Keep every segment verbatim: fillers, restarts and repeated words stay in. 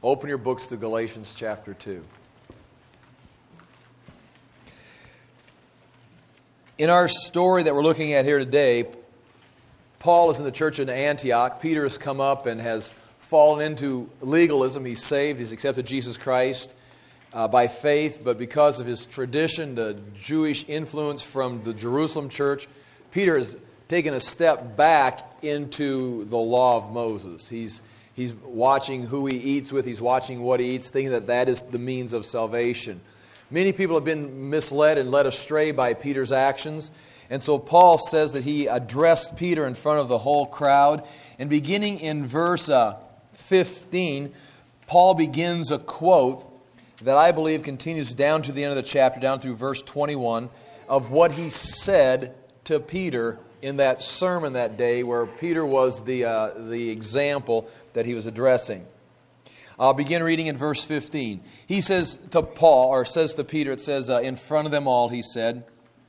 Open your books to Galatians chapter two. In our story that we're looking at here today, Paul is in the church in Antioch. Peter has come up and has fallen into legalism. He's saved. He's accepted Jesus Christ uh, by faith. But because of his tradition, the Jewish influence from the Jerusalem church, Peter has taken a step back into the law of Moses. He's He's watching who he eats with. He's watching what he eats, thinking that that is the means of salvation. Many people have been misled and led astray by Peter's actions. And so Paul says that he addressed Peter in front of the whole crowd. And beginning in verse uh, fifteen, Paul begins a quote that I believe continues down to the end of the chapter, down through verse twenty-one, of what he said to Peter in that sermon that day, where Peter was the uh, the example that he was addressing. I'll begin reading in verse fifteen. He says to Paul, or says to Peter, it says, uh, in front of them all, he said,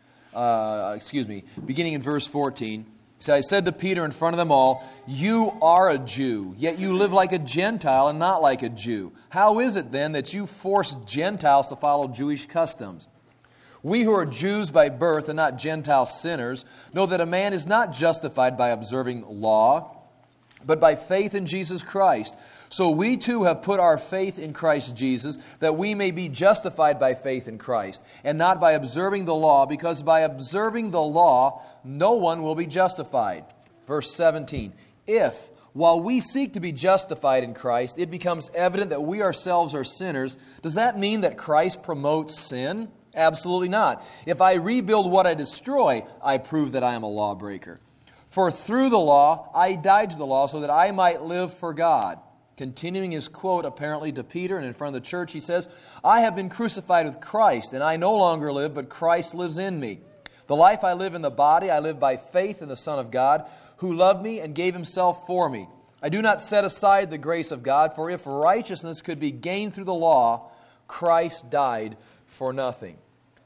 uh, excuse me, beginning in verse fourteen, he said, I said to Peter in front of them all, you are a Jew, yet you live like a Gentile and not like a Jew. How is it then that you force Gentiles to follow Jewish customs? We who are Jews by birth and not Gentile sinners know that a man is not justified by observing law, but by faith in Jesus Christ. So we too have put our faith in Christ Jesus, that we may be justified by faith in Christ, and not by observing the law, because by observing the law, no one will be justified. Verse seventeen, if, while we seek to be justified in Christ, it becomes evident that we ourselves are sinners, does that mean that Christ promotes sin? Absolutely not. If I rebuild what I destroy, I prove that I am a lawbreaker. For through the law, I died to the law so that I might live for God. Continuing his quote apparently to Peter and in front of the church, he says, I have been crucified with Christ, and I no longer live, but Christ lives in me. The life I live in the body, I live by faith in the Son of God, who loved me and gave himself for me. I do not set aside the grace of God, for if righteousness could be gained through the law, Christ died for nothing.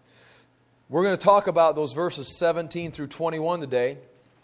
We're going to talk about those verses seventeen through twenty-one today.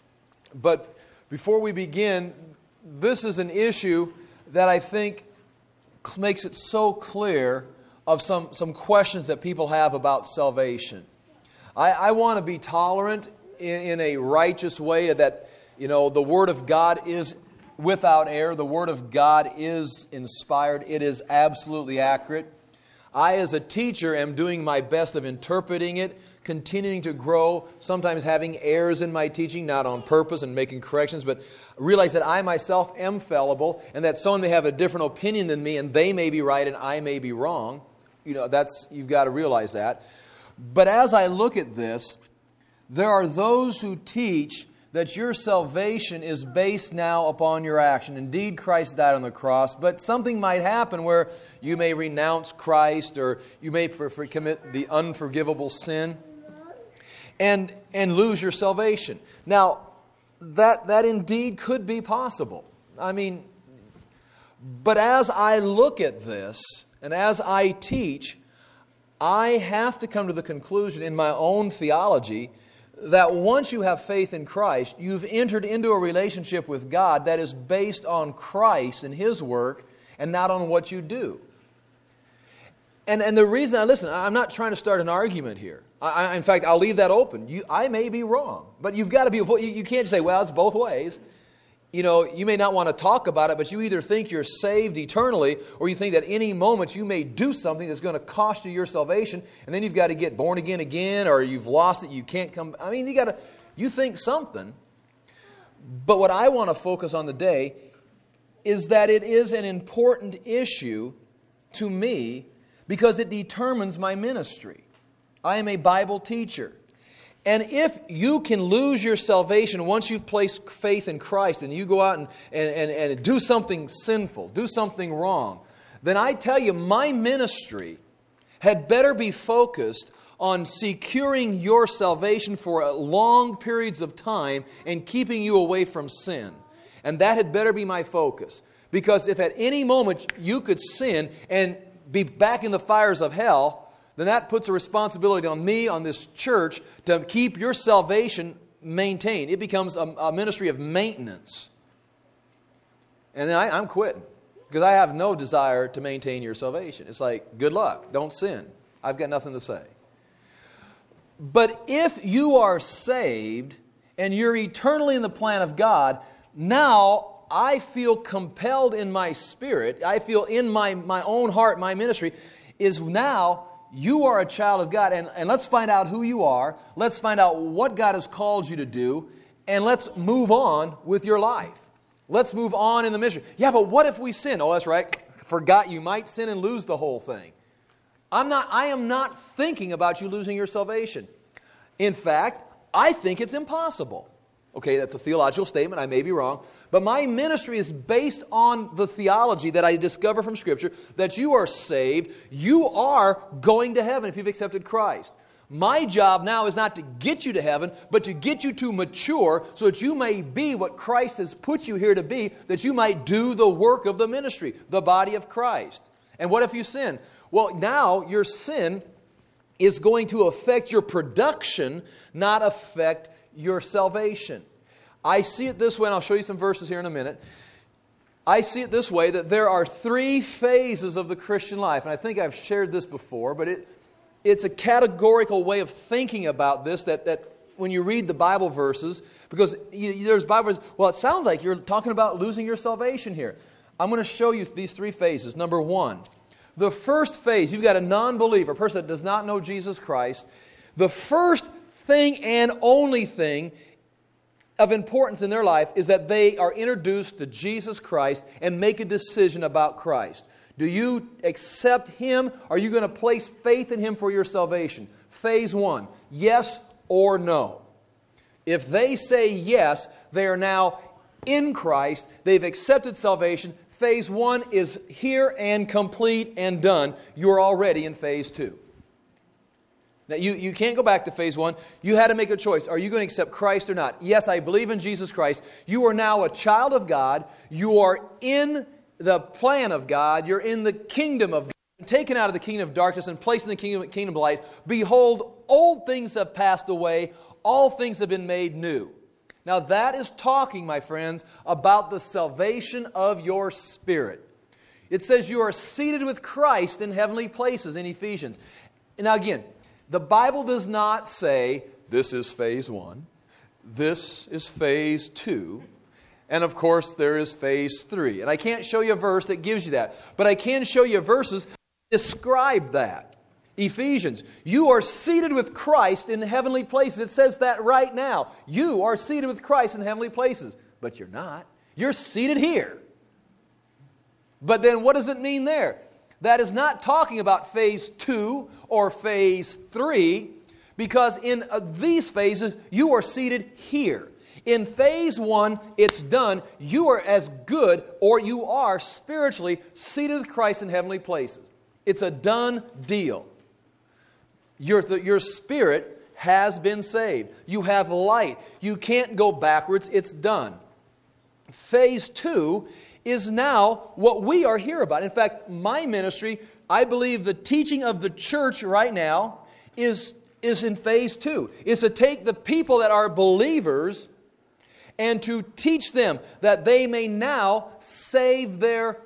But before we begin, this is an issue that I think makes it so clear of some, some questions that people have about salvation. I, I want to be tolerant in, in a righteous way, that, you know, the Word of God is without error. The Word of God is inspired. It is absolutely accurate. I, as a teacher, am doing my best of interpreting it, continuing to grow, sometimes having errors in my teaching, not on purpose and making corrections, but realize that I myself am fallible and that someone may have a different opinion than me and they may be right and I may be wrong. You know, that's, you've got to realize that. But as I look at this, there are those who teach that your salvation is based now upon your action. Indeed, Christ died on the cross, but something might happen where you may renounce Christ or you may for, for commit the unforgivable sin and and lose your salvation. Now, that that indeed could be possible. I mean, but as I look at this and as I teach, I have to come to the conclusion in my own theology that once you have faith in Christ, you've entered into a relationship with God that is based on Christ and His work and not on what you do. And and the reason, I listen, I'm not trying to start an argument here. I, I, in fact, I'll leave that open. You, I may be wrong, but you've got to be, you, you can't say, well, it's both ways. You know, you may not want to talk about it, but you either think you're saved eternally or you think that any moment you may do something that's going to cost you your salvation, and then you've got to get born again again, or you've lost it, you can't come. I mean, you got to, you think something. But what I want to focus on today is that it is an important issue to me because it determines my ministry. I am a Bible teacher. And if you can lose your salvation once you've placed faith in Christ and you go out and, and, and, and do something sinful, do something wrong, then I tell you, my ministry had better be focused on securing your salvation for long periods of time and keeping you away from sin. And that had better be my focus. Because if at any moment you could sin and be back in the fires of hell, then that puts a responsibility on me, on this church, to keep your salvation maintained. It becomes a, a ministry of maintenance. And then I, I'm quitting. Because I have no desire to maintain your salvation. It's like, good luck. Don't sin. I've got nothing to say. But if you are saved and you're eternally in the plan of God, now I feel compelled in my spirit, I feel in my, my own heart, my ministry, is now you are a child of God. And, and let's find out who you are. Let's find out what God has called you to do. And let's move on with your life. Let's move on in the ministry. Yeah, but what if we sin? Oh, that's right. Forgot you might sin and lose the whole thing. I'm not, I am not thinking about you losing your salvation. In fact, I think it's impossible. Okay, that's a theological statement. I may be wrong. But my ministry is based on the theology that I discover from Scripture that you are saved. You are going to heaven if you've accepted Christ. My job now is not to get you to heaven, but to get you to mature so that you may be what Christ has put you here to be, that you might do the work of the ministry, the body of Christ. And what if you sin? Well, now your sin is going to affect your production, not affect your salvation. I see it this way, and I'll show you some verses here in a minute. I see it this way, that there are three phases of the Christian life. And I think I've shared this before, but it, it's a categorical way of thinking about this that, that when you read the Bible verses, because you, there's Bible verses, well, it sounds like you're talking about losing your salvation here. I'm going to show you these three phases. Number one, the first phase, you've got a non-believer, a person that does not know Jesus Christ. The first thing and only thing of importance in their life is that they are introduced to Jesus Christ and make a decision about Christ. Do you accept Him? Are you going to place faith in Him for your salvation? Phase one, yes or no. If they say yes, they are now in Christ. They've accepted salvation. Phase one is here and complete and done. You're already in phase two. Now, you, you can't go back to phase one. You had to make a choice. Are you going to accept Christ or not? Yes, I believe in Jesus Christ. You are now a child of God. You are in the plan of God. You're in the kingdom of God. Taken out of the kingdom of darkness and placed in the kingdom, kingdom of light. Behold, old things have passed away. All things have been made new. Now that is talking, my friends, about the salvation of your spirit. It says you are seated with Christ in heavenly places in Ephesians. Now again, the Bible does not say, this is phase one, this is phase two, and of course there is phase three. And I can't show you a verse that gives you that, but I can show you verses that describe that. Ephesians, you are seated with Christ in heavenly places. It says that right now. You are seated with Christ in heavenly places. But you're not. You're seated here. But then what does it mean there? That is not talking about phase two or phase three, because in uh, these phases, you are seated here. In phase one, it's done. You are as good, or you are spiritually seated with Christ in heavenly places. It's a done deal. Your, your spirit has been saved. You have light. You can't go backwards. It's done. Phase two is now what we are here about. In fact, my ministry, I believe the teaching of the church right now is, is in phase two. Is to take the people that are believers and to teach them that they may now save their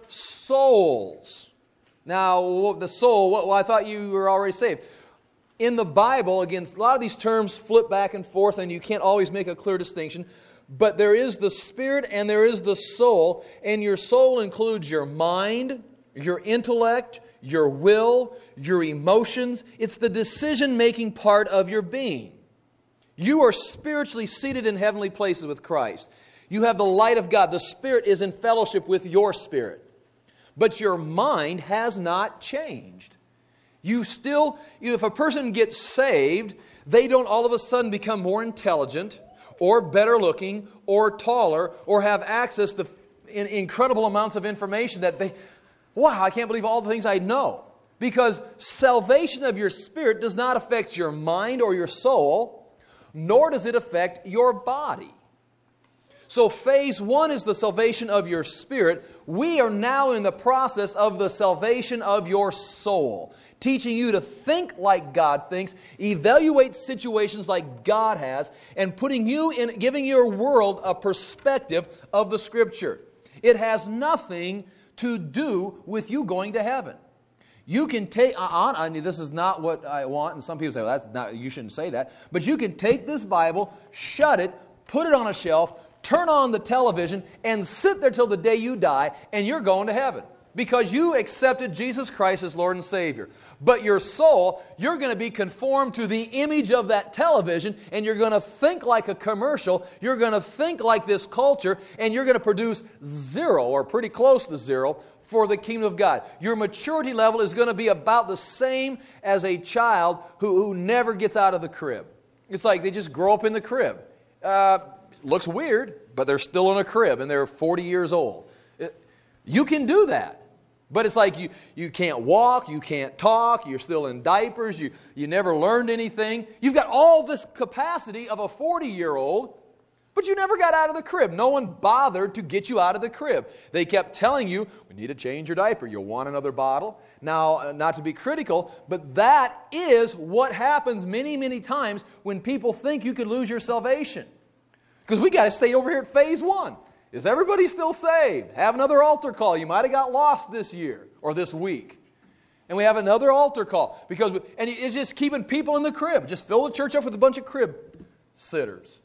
souls. Now, the soul, well, I thought you were already saved. In the Bible, again, a lot of these terms flip back and forth, and you can't always make a clear distinction. But there is the spirit and there is the soul, and your soul includes your mind, your intellect, your will, your emotions. It's the decision-making part of your being. You are spiritually seated in heavenly places with Christ. You have the light of God. The Spirit is in fellowship with your spirit. But your mind has not changed. You still, if a person gets saved, they don't all of a sudden become more intelligent or better looking or taller or have access to in, incredible amounts of information that they, wow, I can't believe all the things I know. Because salvation of your spirit does not affect your mind or your soul, nor does it affect your body. So phase one is the salvation of your spirit. We are now in the process of the salvation of your soul, teaching you to think like God thinks, evaluate situations like God has, and putting you in, giving your world a perspective of the Scripture. It has nothing to do with you going to heaven. You can take, on, I mean, this is not what I want, and some people say, well, that's not, you shouldn't say that. But you can take this Bible, shut it, put it on a shelf, turn on the television, and sit there till the day you die, and you're going to heaven. Because you accepted Jesus Christ as Lord and Savior. But your soul, you're going to be conformed to the image of that television, and you're going to think like a commercial, you're going to think like this culture, and you're going to produce zero, or pretty close to zero, for the kingdom of God. Your maturity level is going to be about the same as a child who, who never gets out of the crib. It's like they just grow up in the crib. Uh, looks weird, but they're still in a crib, and they're forty years old. It, you can do that. But it's like you, you can't walk, you can't talk, you're still in diapers, you, you never learned anything. You've got all this capacity of a forty-year-old, but you never got out of the crib. No one bothered to get you out of the crib. They kept telling you, we need to change your diaper. You'll want another bottle. Now, uh, not to be critical, but that is what happens many, many times when people think you could lose your salvation. Because we got to stay over here at phase one. Is everybody still saved? Have another altar call. You might have got lost this year or this week. And we have another altar call. because we, And it's just keeping people in the crib. Just fill the church up with a bunch of crib sitters.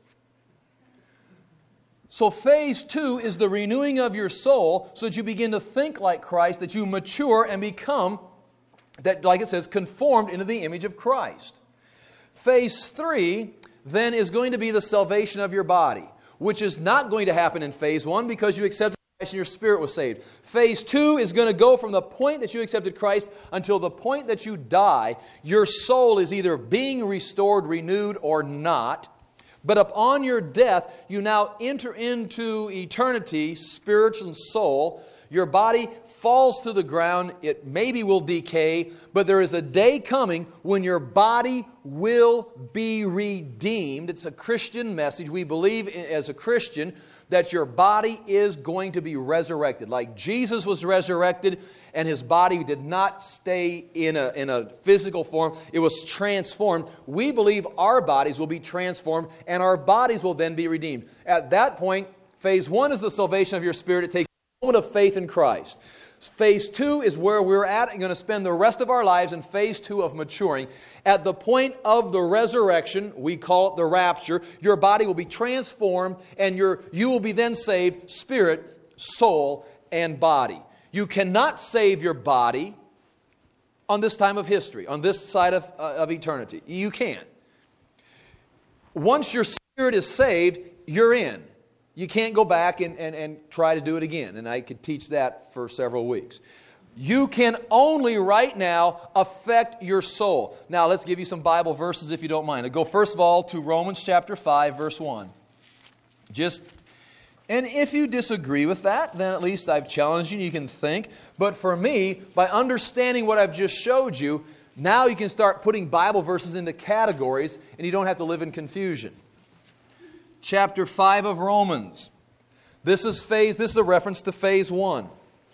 So phase two is the renewing of your soul so that you begin to think like Christ, that you mature and become, that, like it says, conformed into the image of Christ. Phase three then is going to be the salvation of your body, which is not going to happen in phase one because you accepted Christ and your spirit was saved. Phase two is going to go from the point that you accepted Christ until the point that you die. Your soul is either being restored, renewed, or not. But upon your death, you now enter into eternity, spirit and soul. Your body falls to the ground. It maybe will decay, but there is a day coming when your body will be redeemed. It's a Christian message. We believe as a Christian that your body is going to be resurrected. Like Jesus was resurrected and His body did not stay in a, in a physical form. It was transformed. We believe our bodies will be transformed and our bodies will then be redeemed. At that point, phase one is the salvation of your spirit. It takes a moment of faith in Christ. Phase two is where we're at and going to spend the rest of our lives in phase two of maturing. At the point of the resurrection, we call it the rapture, your body will be transformed and your, you will be then saved, spirit, soul, and body. You cannot save your body on this time of history, on this side of, uh, of eternity. You can't. Once your spirit is saved, you're in. You can't go back and, and, and try to do it again. And I could teach that for several weeks. You can only right now affect your soul. Now let's give you some Bible verses if you don't mind. I'll go first of all to Romans chapter five, verse one. Just, and if you disagree with that, then at least I've challenged you. You can think. But for me, by understanding what I've just showed you, now you can start putting Bible verses into categories and you don't have to live in confusion. Chapter five of Romans. This is phase, this is a reference to phase one.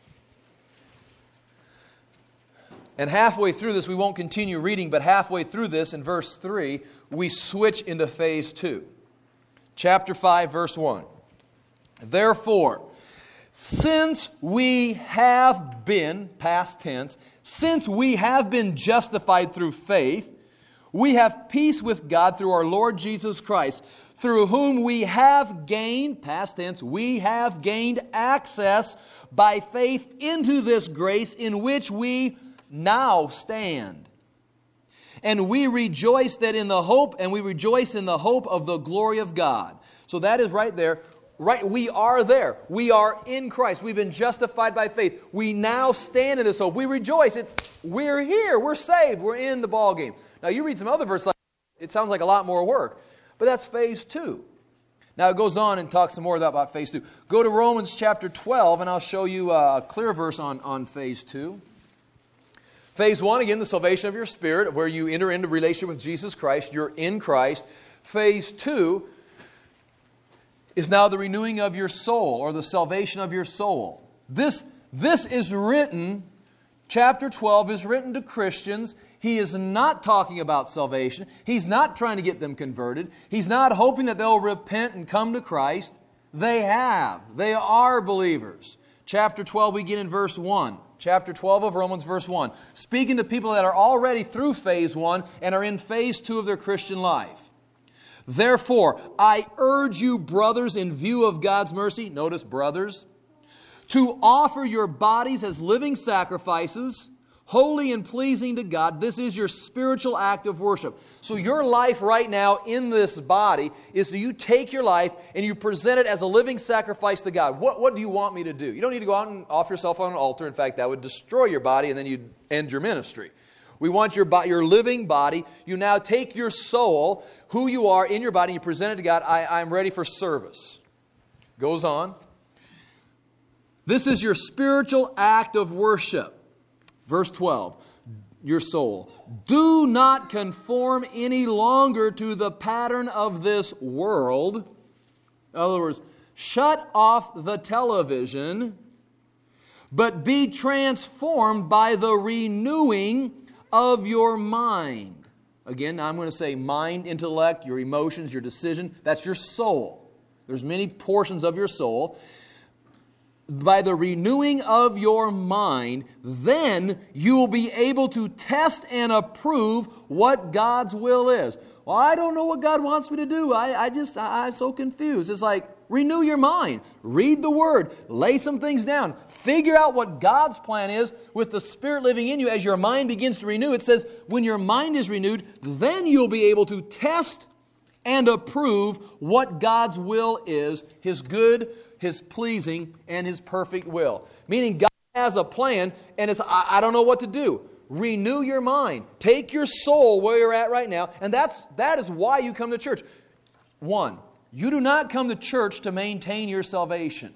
And halfway through this, we won't continue reading, but halfway through this, in verse three, we switch into phase two. Chapter five, verse one. Therefore, since we have been, past tense, since we have been justified through faith, we have peace with God through our Lord Jesus Christ, through whom we have gained, past tense, we have gained access by faith into this grace in which we now stand. And we rejoice that in the hope, and we rejoice in the hope of the glory of God. So that is right there. Right, we are there. We are in Christ. We've been justified by faith. We now stand in this hope. We rejoice. It's we're here. We're saved. We're in the ball game. Now you read some other verses, like, it sounds like a lot more work. But that's phase two. Now it goes on and talks some more about phase two. Go to Romans chapter twelve and I'll show you a clear verse on, on phase two. Phase one, again, the salvation of your spirit, where you enter into relationship with Jesus Christ. You're in Christ. Phase two is now the renewing of your soul, or the salvation of your soul. This, this is written, chapter twelve is written to Christians. He is not talking about salvation. He's not trying to get them converted. He's not hoping that they'll repent and come to Christ. They have. They are believers. chapter twelve, we begin in verse one. Chapter twelve of Romans, verse one. Speaking to people that are already through phase one and are in phase two of their Christian life. Therefore, I urge you, brothers, in view of God's mercy, notice brothers, to offer your bodies as living sacrifices, holy and pleasing to God. This is your spiritual act of worship. So your life right now in this body is that you take your life and you present it as a living sacrifice to God. What, what do you want me to do? You don't need to go out and offer yourself on an altar. In fact, that would destroy your body and then you'd end your ministry. We want your, your living body. You now take your soul, who you are in your body, and you present it to God. I, I'm ready for service. Goes on. This is your spiritual act of worship. Verse twelve, your soul. Do not conform any longer to the pattern of this world. In other words, shut off the television, but be transformed by the renewing of your mind. Again, I'm going to say mind, intellect, your emotions, your decision. That's your soul. There's many portions of your soul. By the renewing of your mind, then you will be able to test and approve what God's will is. Well, I don't know what God wants me to do. I, I just, I, I'm so confused. It's like, renew your mind. Read the Word. Lay some things down. Figure out what God's plan is with the Spirit living in you as your mind begins to renew. It says, when your mind is renewed, then you'll be able to test and approve what God's will is, His good, His pleasing, and His perfect will. Meaning God has a plan, and it's, I, I don't know what to do. Renew your mind. Take your soul where you're at right now, and that's that is why you come to church. One, you do not come to church to maintain your salvation.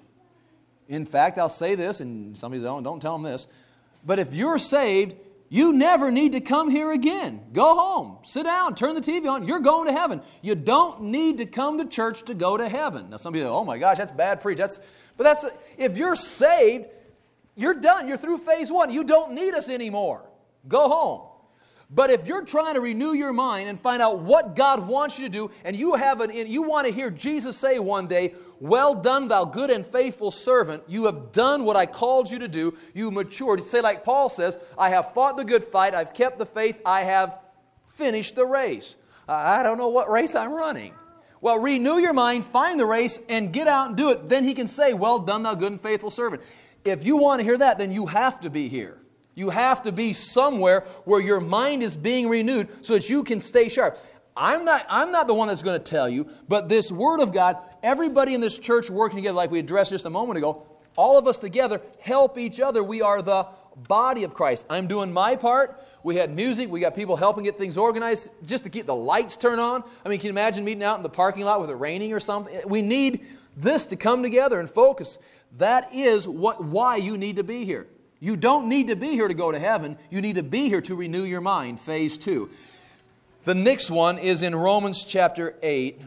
In fact, I'll say this, and somebody says, oh, don't tell them this, but if you're saved, you never need to come here again. Go home. Sit down. Turn the T V on. You're going to heaven. You don't need to come to church to go to heaven. Now, some people say, oh my gosh, that's bad preach. That's, but that's if you're saved, you're done. You're through phase one. You don't need us anymore. Go home. But if you're trying to renew your mind and find out what God wants you to do, and you have an, you want to hear Jesus say one day, well done, thou good and faithful servant. You have done what I called you to do. You matured. Say like Paul says, I have fought the good fight. I've kept the faith. I have finished the race. I don't know what race I'm running. Well, renew your mind, find the race, and get out and do it. Then he can say, well done, thou good and faithful servant. If you want to hear that, then you have to be here. You have to be somewhere where your mind is being renewed so that you can stay sharp. I'm not, I'm not the one that's going to tell you, but this Word of God, everybody in this church working together, like we addressed just a moment ago, all of us together help each other. We are the body of Christ. I'm doing my part. We had music. We got people helping get things organized just to keep the lights turned on. I mean, can you imagine meeting out in the parking lot with it raining or something? We need this to come together and focus. That is what why you need to be here. You don't need to be here to go to heaven. You need to be here to renew your mind, phase two. The next one is in Romans chapter eight.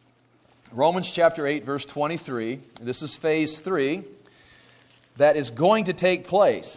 Romans chapter eight, verse twenty-three. This is phase three that is going to take place.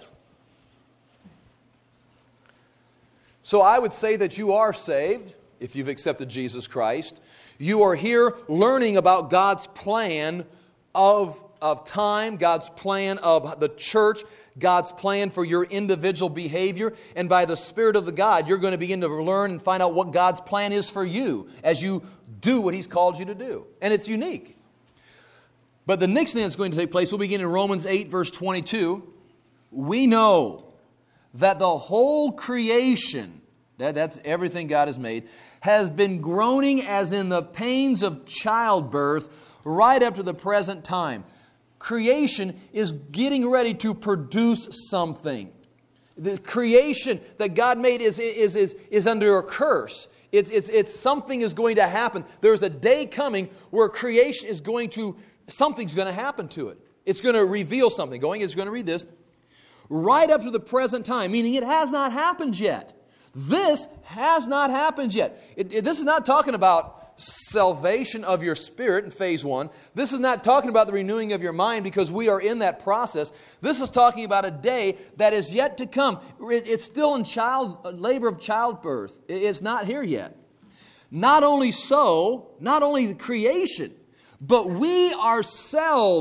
So I would say that you are saved if you've accepted Jesus Christ. You are here learning about God's plan of, of time, God's plan of the church, God's plan for your individual behavior. And by the Spirit of the God, you're going to begin to learn and find out what God's plan is for you as you do what He's called you to do. And it's unique. But the next thing that's going to take place will begin in Romans eight, verse twenty-two. We know that the whole creation, that, that's everything God has made, has been groaning as in the pains of childbirth right up to the present time. Creation is getting ready to produce something. The creation that God made is, is, is, is under a curse. It's, it's, it's something is going to happen. There's a day coming where creation is going to, something's going to happen to it. It's going to reveal something. Going, it's going to read this. Right up to the present time, meaning it has not happened yet. This has not happened yet. It, it, this is not talking about salvation of your spirit in phase one. This is not talking about the renewing of your mind because we are in that process. This is talking about a day that is yet to come. It, it's still in child labor of childbirth. It, it's not here yet. Not only so, not only the creation, but we ourselves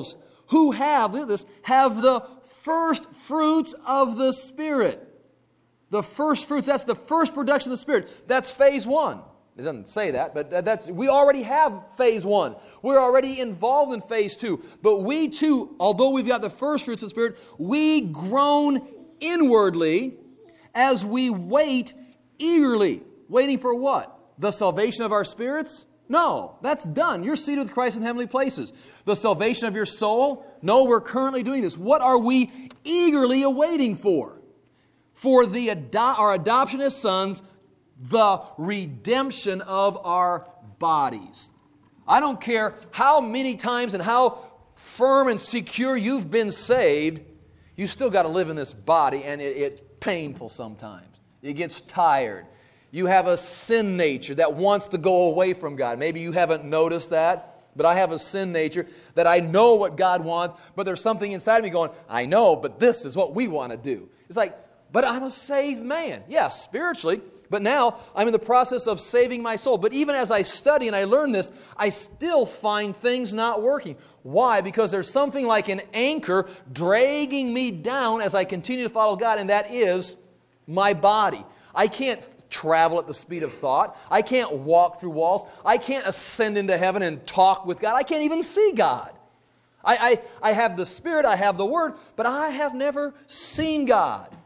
who have, look at this, have the first fruits of the Spirit. The first fruits, that's the first production of the Spirit. That's phase one. It doesn't say that, but that's we already have phase one. We're already involved in phase two. But we too, although we've got the first fruits of the Spirit, we groan inwardly as we wait eagerly. Waiting for what? The salvation of our spirits? No, that's done. You're seated with Christ in heavenly places. The salvation of your soul? No, we're currently doing this. What are we eagerly awaiting for? For the ado- our adoption as sons, the redemption of our bodies. I don't care how many times and how firm and secure you've been saved, you still got to live in this body, and it, it's painful sometimes. It gets tired. You have a sin nature that wants to go away from God. Maybe you haven't noticed that, but I have a sin nature that I know what God wants, but there's something inside of me going, I know, but this is what we want to do. It's like, but I'm a saved man. Yeah, spiritually. But now I'm in the process of saving my soul. But even as I study and I learn this, I still find things not working. Why? Because there's something like an anchor dragging me down as I continue to follow God, and that is my body. I can't travel at the speed of thought. I can't walk through walls. I can't ascend into heaven and talk with God. I can't even see God. I, I, I have the Spirit, I have the Word, but I have never seen God.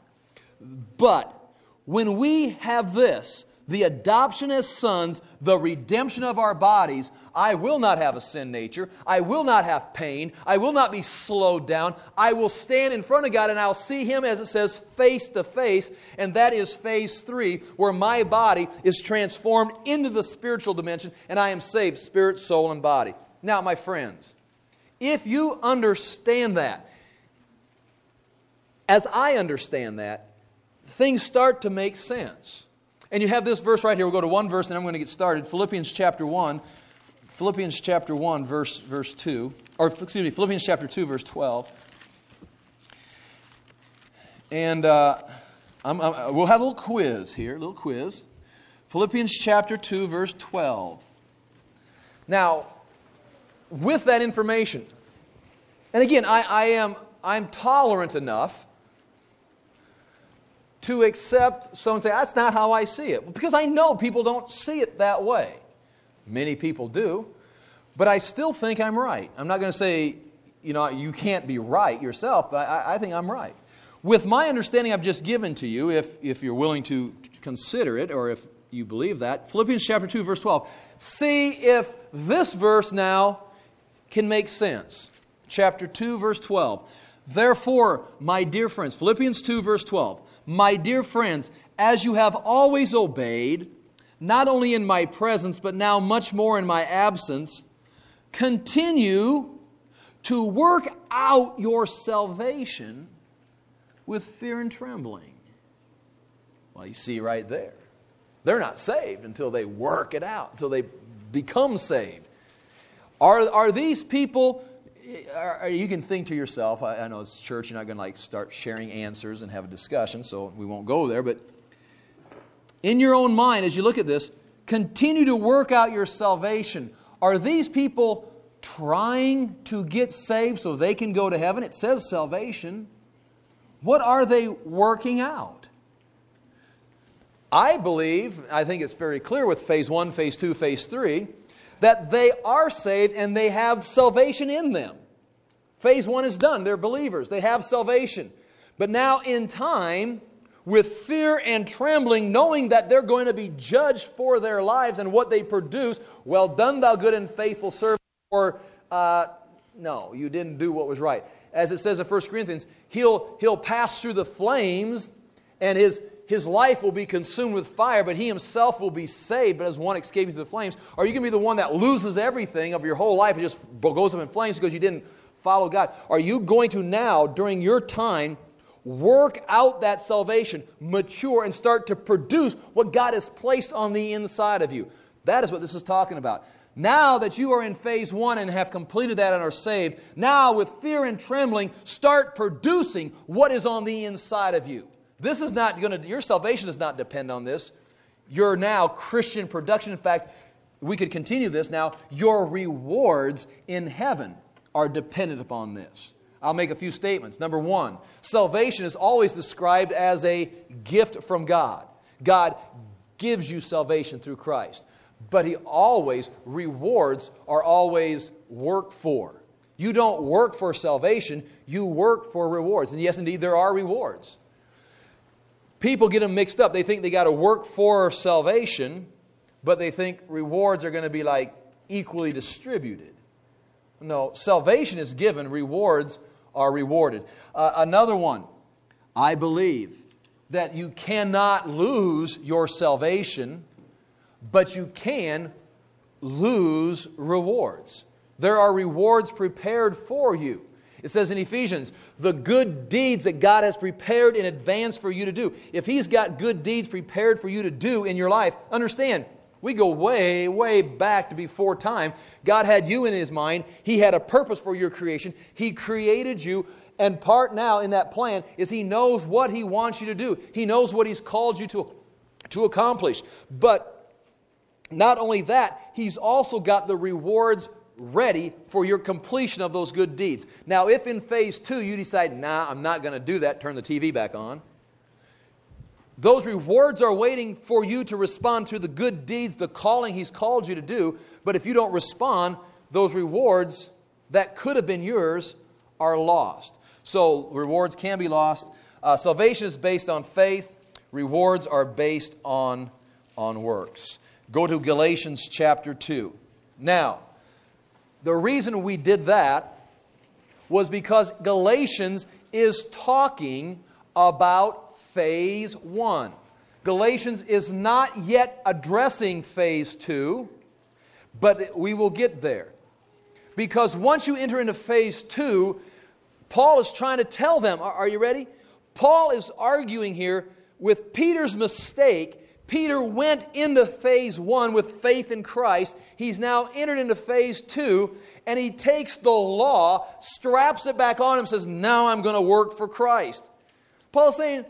But when we have this, the adoption as sons, the redemption of our bodies, I will not have a sin nature. I will not have pain. I will not be slowed down. I will stand in front of God and I'll see Him, as it says, face to face. And that is phase three, where my body is transformed into the spiritual dimension and I am saved, spirit, soul, and body. Now, my friends, if you understand that, as I understand that, things start to make sense. And you have this verse right here. We'll go to one verse and I'm going to get started. Philippians chapter one. Philippians chapter one, verse, verse two. Or, excuse me, Philippians chapter two, verse twelve. And uh, I'm, I'm, we'll have a little quiz here, a little quiz. Philippians chapter two, verse twelve. Now, with that information, and again, I, I am I'm tolerant enough to accept someone say, that's not how I see it. Because I know people don't see it that way. Many people do. But I still think I'm right. I'm not going to say, you know, you can't be right yourself, but I, I think I'm right. With my understanding I've just given to you, if, if you're willing to consider it, or if you believe that, Philippians chapter two, verse twelve. See if this verse now can make sense. Chapter two, verse twelve. Therefore, my dear friends, Philippians two, verse twelve. My dear friends, as you have always obeyed, not only in my presence, but now much more in my absence, continue to work out your salvation with fear and trembling. Well, you see right there. They're not saved until they work it out, until they become saved. Are, are these people... You can think to yourself, I know it's church, you're not going to like start sharing answers and have a discussion, so we won't go there, but in your own mind, as you look at this, continue to work out your salvation. Are these people trying to get saved so they can go to heaven? It says salvation. What are they working out? I believe, I think it's very clear with phase one, phase two, phase three, that they are saved and they have salvation in them. Phase one is done. They're believers. They have salvation. But now in time, with fear and trembling, knowing that they're going to be judged for their lives and what they produce, well done, thou good and faithful servant, or uh, no, you didn't do what was right. As it says in First Corinthians, he'll, he'll pass through the flames and his His life will be consumed with fire, but he himself will be saved, but as one escaping through the flames. Are you going to be the one that loses everything of your whole life and just goes up in flames because you didn't follow God? Are you going to now, during your time, work out that salvation, mature, and start to produce what God has placed on the inside of you? That is what this is talking about. Now that you are in phase one and have completed that and are saved, now with fear and trembling, start producing what is on the inside of you. This is not going to, your salvation does not depend on this. Your now Christian production, in fact, we could continue this now, your rewards in heaven are dependent upon this. I'll make a few statements. Number one, salvation is always described as a gift from God. God gives you salvation through Christ. But He always, rewards are always worked for. You don't work for salvation, you work for rewards. And yes, indeed, there are rewards. People get them mixed up. They think they got to work for salvation, but they think rewards are going to be like equally distributed. No, salvation is given, rewards are rewarded. Uh, another one, I believe that you cannot lose your salvation, but you can lose rewards. There are rewards prepared for you. It says in Ephesians, the good deeds that God has prepared in advance for you to do. If He's got good deeds prepared for you to do in your life, understand, we go way, way back to before time. God had you in His mind. He had a purpose for your creation. He created you. And part now in that plan is He knows what He wants you to do. He knows what He's called you to, to accomplish. But not only that, He's also got the rewards ready for your completion of those good deeds. Now, if in phase two you decide, nah, I'm not going to do that, turn the T V back on, those rewards are waiting for you to respond to the good deeds, the calling He's called you to do. But if you don't respond, those rewards that could have been yours are lost. So rewards can be lost. Uh, salvation is based on faith. Rewards are based on, on works. Go to Galatians chapter two. Now, the reason we did that was because Galatians is talking about phase one. Galatians is not yet addressing phase two, but we will get there. Because once you enter into phase two, Paul is trying to tell them, are, are you ready? Paul is arguing here with Peter's mistake. Peter went into phase one with faith in Christ. He's now entered into phase two, and he takes the law, straps it back on him, and says, now I'm going to work for Christ. Paul is saying,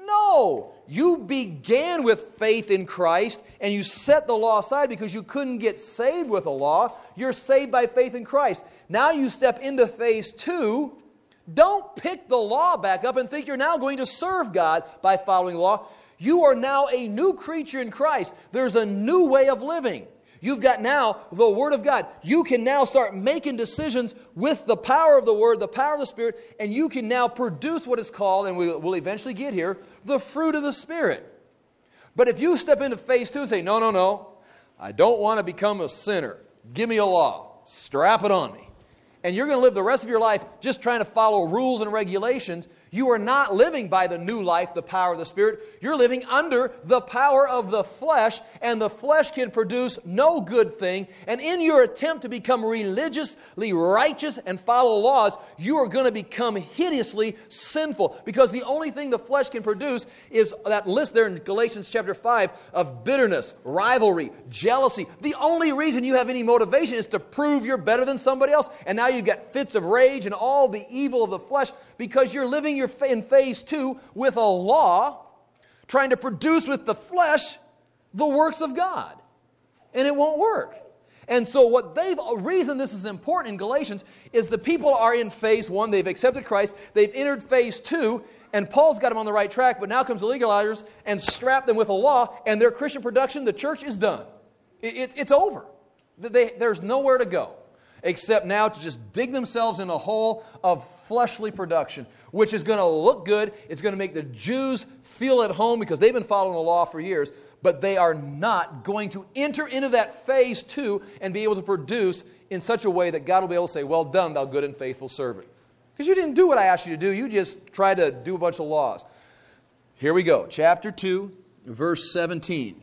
no, you began with faith in Christ, and you set the law aside because you couldn't get saved with the law. You're saved by faith in Christ. Now you step into phase two. Don't pick the law back up and think you're now going to serve God by following the law. You are now a new creature in Christ. There's a new way of living. You've got now the Word of God. You can now start making decisions with the power of the Word, the power of the Spirit, and you can now produce what is called, and we'll, we'll eventually get here, the fruit of the Spirit. But if you step into phase two and say, no, no, no, I don't want to become a sinner. Give me a law. Strap it on me. And you're going to live the rest of your life just trying to follow rules and regulations, you are not living by the new life, the power of the Spirit. You're living under the power of the flesh, and the flesh can produce no good thing. And in your attempt to become religiously righteous and follow laws, you are going to become hideously sinful, because the only thing the flesh can produce is that list there in Galatians chapter five of bitterness, rivalry, jealousy. The only reason you have any motivation is to prove you're better than somebody else. And now you've got fits of rage and all the evil of the flesh because you're living your in phase two with a law, trying to produce with the flesh the works of God. And it won't work. And so what they've, a reason this is important in Galatians is the people are in phase one, they've accepted Christ, they've entered phase two, and Paul's got them on the right track, but now comes the legalizers and strap them with a law, and their Christian production, the church is done. It, it, it's over. They, there's nowhere to go, except now to just dig themselves in a hole of fleshly production, which is going to look good. It's going to make the Jews feel at home because they've been following the law for years, but they are not going to enter into that phase two and be able to produce in such a way that God will be able to say, well done, thou good and faithful servant. Because you didn't do what I asked you to do. You just tried to do a bunch of laws. Here we go. Chapter two, verse seventeen.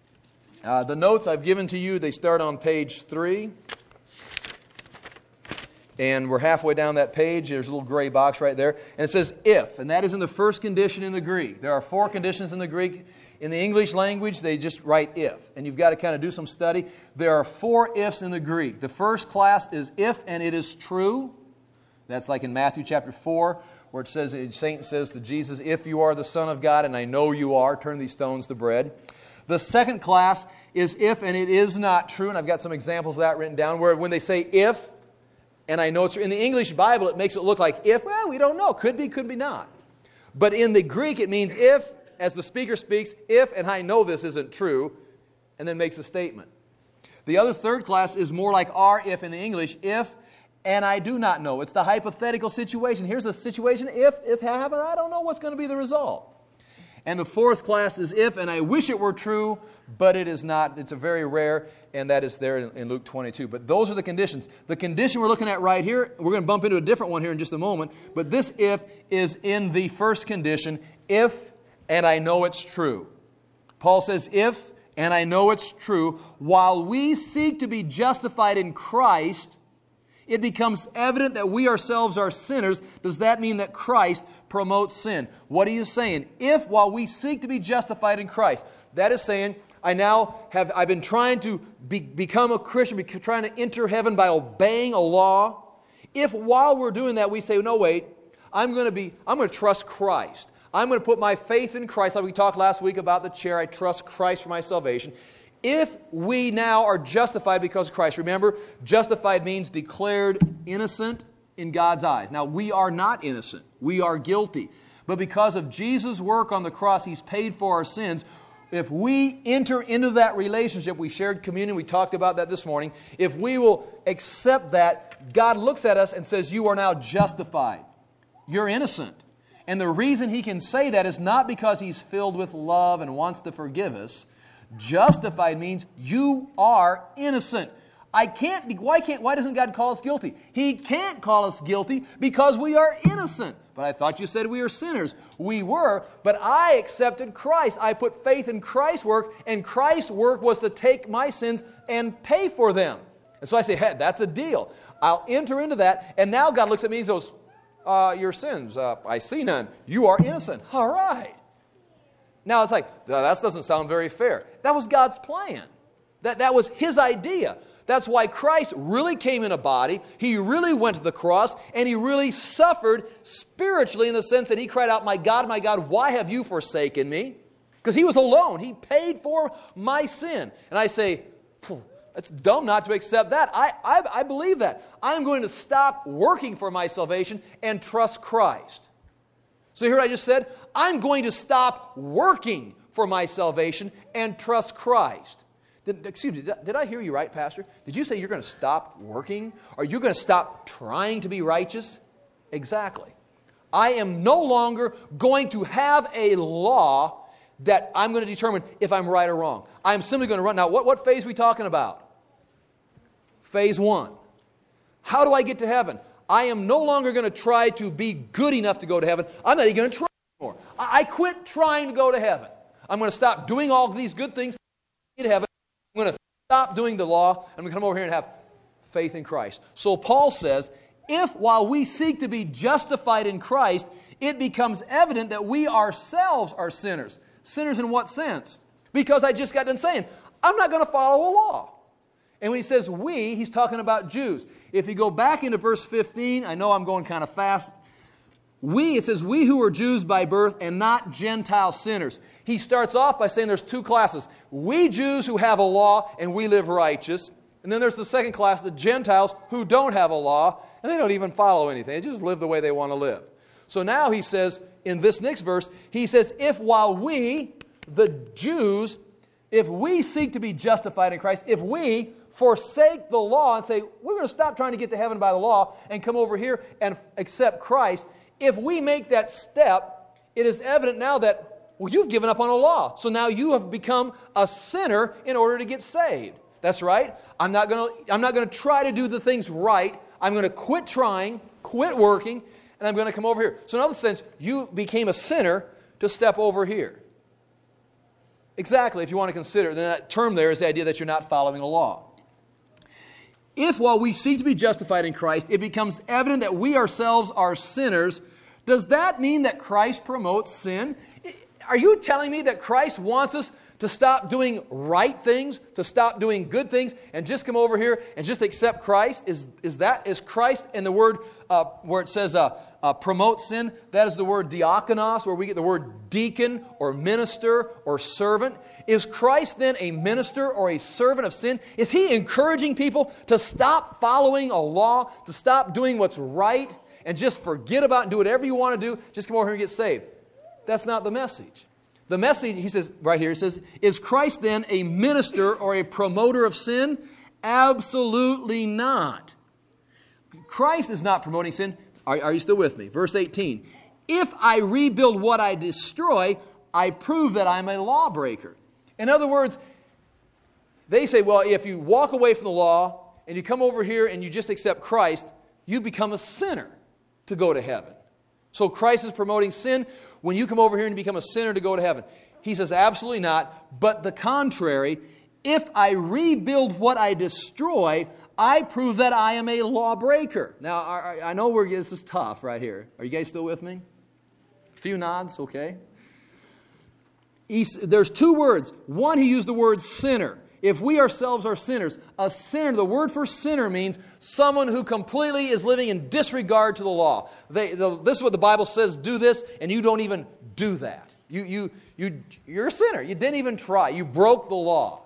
Uh, the notes I've given to you, they start on page three. And we're halfway down that page. There's a little gray box right there. And it says if. And that is in the first condition in the Greek. There are four conditions in the Greek. In the English language, they just write if. And you've got to kind of do some study. There are four ifs in the Greek. The first class is if and it is true. That's like in Matthew chapter four, where it says, Satan says to Jesus, if you are the Son of God, and I know you are, turn these stones to bread. The second class is if and it is not true. And I've got some examples of that written down, where when they say if, and I know it's true. In the English Bible, it makes it look like if, well, we don't know. Could be, could be not. But in the Greek, it means if, as the speaker speaks, if, and I know this isn't true, and then makes a statement. The other third class is more like are, if in the English, if, and I do not know. It's the hypothetical situation. Here's the situation. If, if it happens, I don't know what's going to be the result. And the fourth class is if, and I wish it were true, but it is not. It's a very rare, and that is there in, in Luke twenty-two. But those are the conditions. The condition we're looking at right here, we're going to bump into a different one here in just a moment, but this if is in the first condition, if, and I know it's true. Paul says, if, and I know it's true, while we seek to be justified in Christ, it becomes evident that we ourselves are sinners. Does that mean that Christ promotes sin? What are you saying? If while we seek to be justified in Christ, that is saying, I now have, I've been trying to be, become a Christian, be, trying to enter heaven by obeying a law. If while we're doing that, we say, no, wait, I'm going to be, I'm going to trust Christ. I'm going to put my faith in Christ. Like we talked last week about the chair, I trust Christ for my salvation. If we now are justified because of Christ, remember, justified means declared innocent in God's eyes. Now, we are not innocent. We are guilty. But because of Jesus' work on the cross, He's paid for our sins. If we enter into that relationship, we shared communion, we talked about that this morning. If we will accept that, God looks at us and says, you are now justified. You're innocent. And the reason He can say that is not because He's filled with love and wants to forgive us. Justified means you are innocent. I can't be, why can't, why doesn't God call us guilty? He can't call us guilty because we are innocent. But I thought you said we are sinners. We were, but I accepted Christ. I put faith in Christ's work, and Christ's work was to take my sins and pay for them. And so I say, hey, that's a deal. I'll enter into that, and now God looks at me and goes, uh, your sins, uh, I see none. You are innocent. All right. Now it's like, that doesn't sound very fair. That was God's plan. That, that was His idea. That's why Christ really came in a body. He really went to the cross, and He really suffered spiritually in the sense that He cried out, my God, my God, why have you forsaken me? Because He was alone. He paid for my sin. And I say, it's dumb not to accept that. I, I, I believe that. I'm going to stop working for my salvation and trust Christ. So here I just said, I'm going to stop working for my salvation and trust Christ. Did, excuse me, did, did I hear you right, Pastor? Did you say you're going to stop working? Are you going to stop trying to be righteous? Exactly. I am no longer going to have a law that I'm going to determine if I'm right or wrong. I'm simply going to run. Now, what, what phase are we talking about? Phase one. How do I get to heaven? I am no longer going to try to be good enough to go to heaven. I'm not even going to try anymore. I, I quit trying to go to heaven. I'm going to stop doing all these good things to get to heaven. I'm going to stop doing the law. I'm going to come over here and have faith in Christ. So Paul says, if while we seek to be justified in Christ, it becomes evident that we ourselves are sinners. Sinners in what sense? Because I just got done saying, I'm not going to follow a law. And when he says we, he's talking about Jews. If you go back into verse fifteen, I know I'm going kind of fast. We, it says, we who are Jews by birth and not Gentile sinners. He starts off by saying there's two classes. We Jews who have a law and we live righteous. And then there's the second class, the Gentiles who don't have a law and they don't even follow anything. They just live the way they want to live. So now he says, in this next verse, he says, if while we, the Jews, if we seek to be justified in Christ, if we forsake the law and say, we're going to stop trying to get to heaven by the law and come over here and accept Christ, if we make that step, it is evident now that, well, you've given up on a law. So now you have become a sinner in order to get saved. That's right. I'm not going to, I'm not going to try to do the things right. I'm going to quit trying, quit working, and I'm going to come over here. So in other sense, you became a sinner to step over here. Exactly, if you want to consider, then that term there is the idea that you're not following a law. If while we seek to be justified in Christ, it becomes evident that we ourselves are sinners, does that mean that Christ promotes sin? are you telling me that Christ wants us to stop doing right things, to stop doing good things, and just come over here and just accept Christ? Is, is that, is Christ in the word uh, where it says uh, uh, promote sin? That is the word diakonos, where we get the word deacon or minister or servant. Is Christ then a minister or a servant of sin? Is He encouraging people to stop following a law, to stop doing what's right, and just forget about and do whatever you want to do, just come over here and get saved? That's not the message. The message, he says right here, he says, is Christ then a minister or a promoter of sin? Absolutely not. Christ is not promoting sin. Are, are you still with me? Verse eighteen. If I rebuild what I destroy, I prove that I'm a lawbreaker. In other words, they say, well, if you walk away from the law and you come over here and you just accept Christ, you become a sinner to go to heaven. So Christ is promoting sin when you come over here and become a sinner to go to heaven. He says, absolutely not. But the contrary, if I rebuild what I destroy, I prove that I am a lawbreaker. Now, I, I know we're, this is tough right here. Are you guys still with me? A few nods, okay. He's, there's two words. One, he used the word sinner. If we ourselves are sinners, a sinner, the word for sinner means someone who completely is living in disregard to the law. They, the, this is what the Bible says, do this, and you don't even do that. You, you, you, you're a sinner. You didn't even try. You broke the law.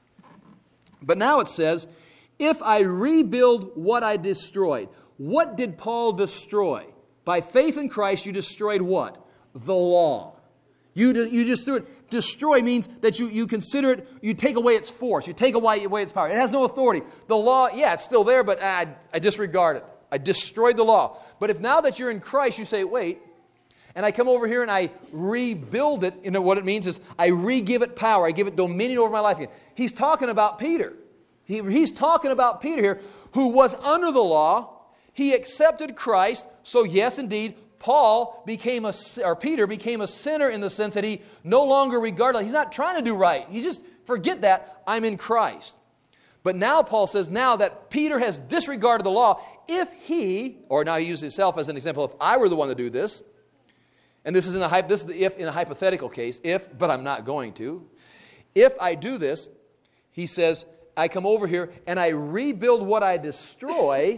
But now it says, if I rebuild what I destroyed. What did Paul destroy? By faith in Christ, you destroyed what? The law. You, you just threw it. Destroy means that you, you consider it, you take away its force, you take away, away its power. It has no authority. The law, yeah, it's still there, but I, I disregard it. I destroyed the law. But if now that you're in Christ, you say, wait, and I come over here and I rebuild it, you know what it means is I re-give it power, I give it dominion over my life again. He's talking about Peter. He, he's talking about Peter here, who was under the law. He accepted Christ, so yes, indeed, Paul became a, or Peter became a sinner in the sense that he no longer regarded, he's not trying to do right. He just, forget that, I'm in Christ. But now Paul says, now that Peter has disregarded the law, if he, or now he uses himself as an example, if I were the one to do this, and this is in the this is the if in a hypothetical case, if, but I'm not going to. If I do this, he says, I come over here and I rebuild what I destroy,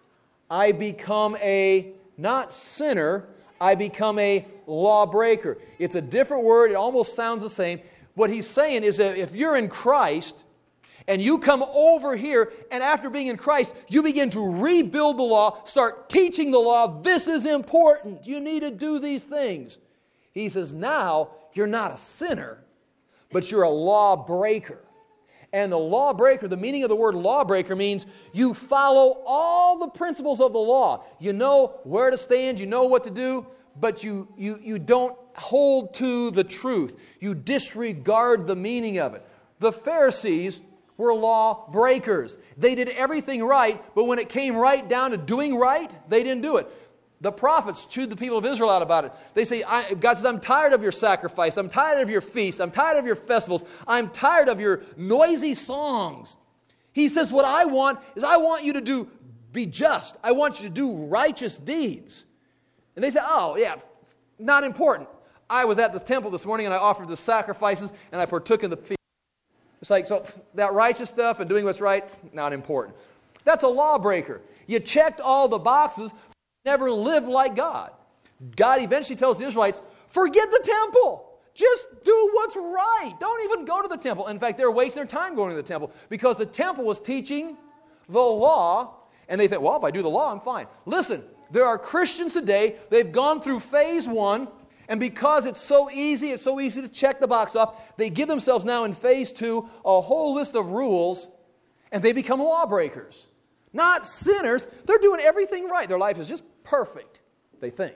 I become a not sinner, I become a lawbreaker. It's a different word. It almost sounds the same. What he's saying is that if you're in Christ and you come over here and after being in Christ, you begin to rebuild the law, start teaching the law, this is important. You need to do these things. He says, now you're not a sinner, but you're a lawbreaker. And the lawbreaker, the meaning of the word lawbreaker means you follow all the principles of the law. You know where to stand, you know what to do, but you, you, you don't hold to the truth. You disregard the meaning of it. The Pharisees were lawbreakers. They did everything right, but when it came right down to doing right, they didn't do it. The prophets chewed the people of Israel out about it. They say, I, God says, I'm tired of your sacrifice. I'm tired of your feasts. I'm tired of your festivals. I'm tired of your noisy songs. He says, what I want is I want you to do, be just. I want you to do righteous deeds. And they say, oh, yeah, not important. I was at the temple this morning and I offered the sacrifices and I partook in the feast. It's like, so that righteous stuff and doing what's right, not important. That's a lawbreaker. You checked all the boxes, never lived like God. God eventually tells the Israelites, forget the temple. Just do what's right. Don't even go to the temple. In fact, they're wasting their time going to the temple because the temple was teaching the law, and they think, well, if I do the law, I'm fine. Listen, there are Christians today, they've gone through phase one, and because it's so easy, it's so easy to check the box off, they give themselves now in phase two a whole list of rules, and they become lawbreakers. Not sinners. They're doing everything right. Their life is just perfect, they think.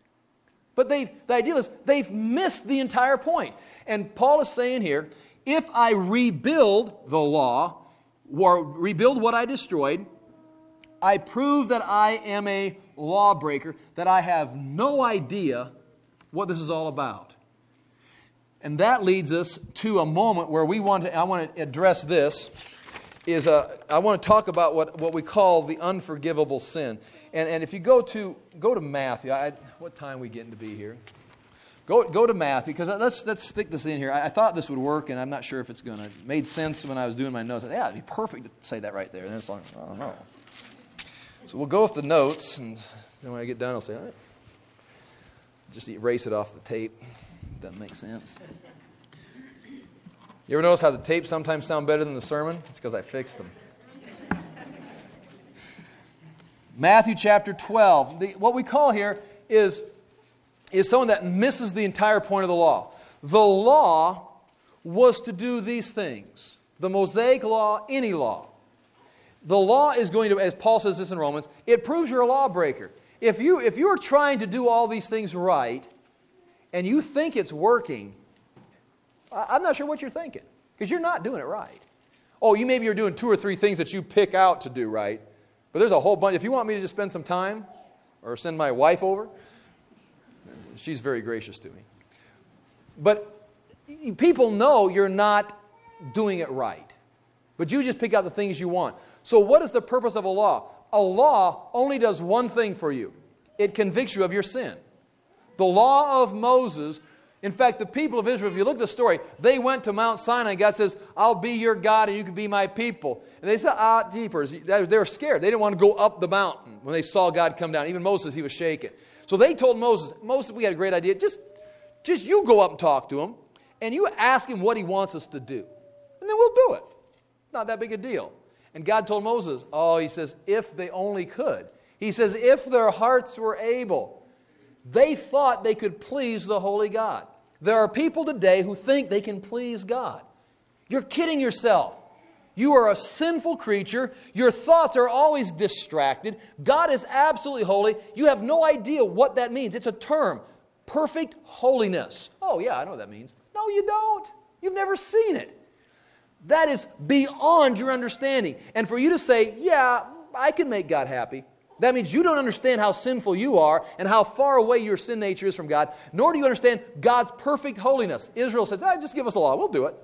But they, the idea is they've missed the entire point. And Paul is saying here, if I rebuild the law, or rebuild what I destroyed, I prove that I am a lawbreaker, that I have no idea what this is all about. And that leads us to a moment where we want to, I want to address this. Is a, I want to talk about what, what we call the unforgivable sin. And, and if you go to go to Matthew, I, what time are we getting to be here? Go, go to Matthew, because let's, let's stick this in here. I, I thought this would work, and I'm not sure if it's going to. It made sense when I was doing my notes. Yeah, it'd be perfect to say that right there. And then it's like, I don't know. So we'll go with the notes, and then when I get done, I'll say, all right. Just erase it off the tape. Doesn't make sense. You ever notice how the tapes sometimes sound better than the sermon? It's because I fixed them. Matthew chapter twelve. The, what we call here is, is someone that misses the entire point of the law. The law was to do these things. The Mosaic law, any law. The law is going to, as Paul says this in Romans, it proves you're a lawbreaker. If you, if you're trying to do all these things right, and you think it's working, I'm not sure what you're thinking, because you're not doing it right. Oh, you maybe you're doing two or three things that you pick out to do right, but there's a whole bunch. If you want me to just spend some time, or send my wife over, she's very gracious to me. But people know you're not doing it right, but you just pick out the things you want. So what is the purpose of a law? A law only does one thing for you. It convicts you of your sin. The law of Moses, in fact, the people of Israel, if you look at the story, they went to Mount Sinai. God says, I'll be your God and you can be my people. And they said, ah, jeepers. They were scared. They didn't want to go up the mountain when they saw God come down. Even Moses, he was shaken. So they told Moses, Moses, we had a great idea. Just, just you go up and talk to him, and you ask him what he wants us to do. And then we'll do it. Not that big a deal. And God told Moses, oh, he says, if they only could. He says, if their hearts were able. They thought they could please the holy God. There are people today who think they can please God. You're kidding yourself. You are a sinful creature. Your thoughts are always distracted. God is absolutely holy. You have no idea what that means. It's a term. Perfect holiness. Oh, yeah, I know what that means. No, you don't. You've never seen it. That is beyond your understanding. And for you to say, yeah, I can make God happy, that means you don't understand how sinful you are and how far away your sin nature is from God, nor do you understand God's perfect holiness. Israel says, ah, just give us a law. We'll do it.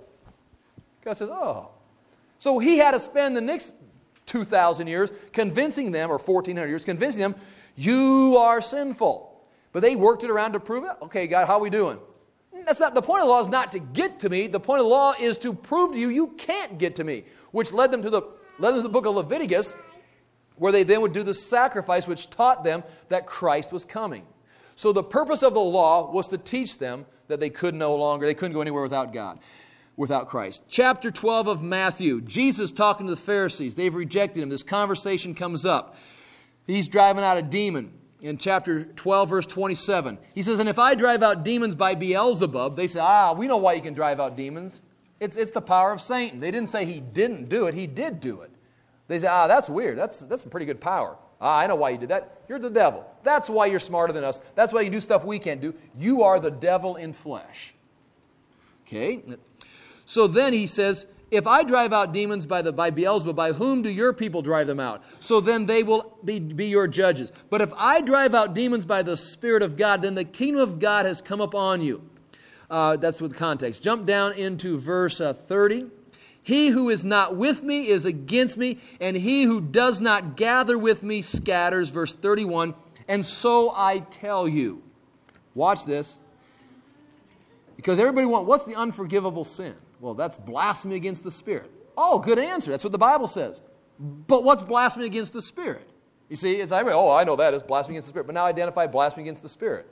God says, oh. So he had to spend the next two thousand years convincing them, or fourteen hundred years, convincing them, you are sinful. But they worked it around to prove it. Okay, God, how are we doing? That's not, the point of the law is not to get to me. The point of the law is to prove to you you can't get to me, which led them to the, led them to the book of Leviticus, where they then would do the sacrifice, which taught them that Christ was coming. So the purpose of the law was to teach them that they could no longer, they couldn't go anywhere without God, without Christ. Chapter twelve of Matthew, Jesus talking to the Pharisees. They've rejected him. This conversation comes up. He's driving out a demon. In chapter twelve, verse twenty-seven. He says, and if I drive out demons by Beelzebub, they say, ah, we know why you can drive out demons. It's, it's the power of Satan. They didn't say he didn't do it. He did do it. They say, ah, that's weird. That's, that's some pretty good power. Ah, I know why you did that. You're the devil. That's why you're smarter than us. That's why you do stuff we can't do. You are the devil in flesh. Okay? So then he says, if I drive out demons by the by Beelzebub, by whom do your people drive them out? So then they will be, be your judges. But if I drive out demons by the Spirit of God, then the kingdom of God has come upon you. Uh, that's with context. Jump down into verse uh, thirty. He who is not with me is against me, and he who does not gather with me scatters. Verse thirty-one. And so I tell you. Watch this. Because everybody wants, what's the unforgivable sin? Well, that's blasphemy against the Spirit. Oh, good answer. That's what the Bible says. But what's blasphemy against the Spirit? You see, it's like, oh, I know that is blasphemy against the Spirit. But now identify blasphemy against the Spirit.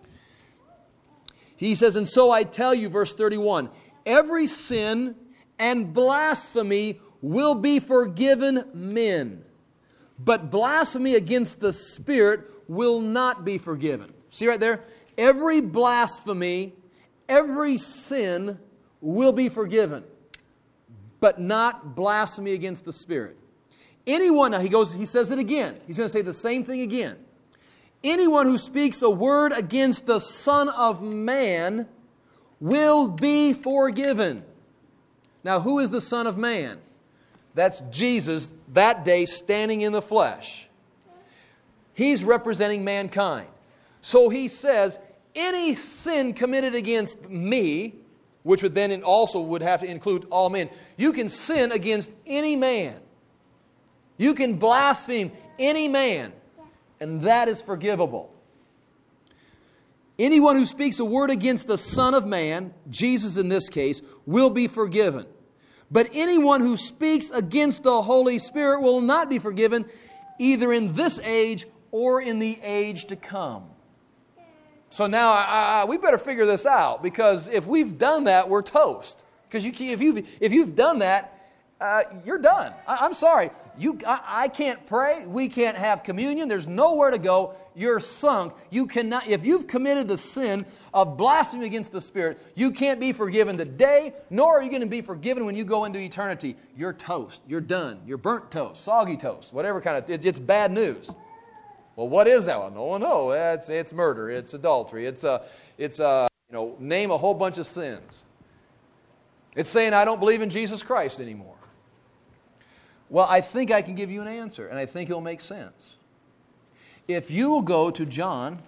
He says, and so I tell you, verse thirty-one, every sin and blasphemy will be forgiven men. But blasphemy against the Spirit will not be forgiven. See right there? Every blasphemy, every sin will be forgiven, but not blasphemy against the Spirit. Anyone, now he goes, he says it again. He's going to say the same thing again. Anyone who speaks a word against the Son of Man will be forgiven. Now, who is the Son of Man? That's Jesus that day standing in the flesh. He's representing mankind. So he says, any sin committed against me, which would then also would have to include all men. You can sin against any man. You can blaspheme any man. And that is forgivable. Anyone who speaks a word against the Son of Man, Jesus in this case, will be forgiven. But anyone who speaks against the Holy Spirit will not be forgiven, either in this age or in the age to come. So now I, I, we better figure this out, because if we've done that, we're toast. Because you, if you've if you've done that, uh, you're done. I, I'm sorry, you I, I can't pray. We can't have communion. There's nowhere to go. You're sunk. You cannot. If you've committed the sin of blasphemy against the Spirit, you can't be forgiven today, nor are you going to be forgiven when you go into eternity. You're toast. You're done. You're burnt toast, soggy toast, whatever kind of. It, it's bad news. Well, what is that one? No one knows. It's, it's murder. It's adultery. It's a, it's a, you know, name a whole bunch of sins. It's saying I don't believe in Jesus Christ anymore. Well, I think I can give you an answer, and I think it'll make sense. If you will go to John.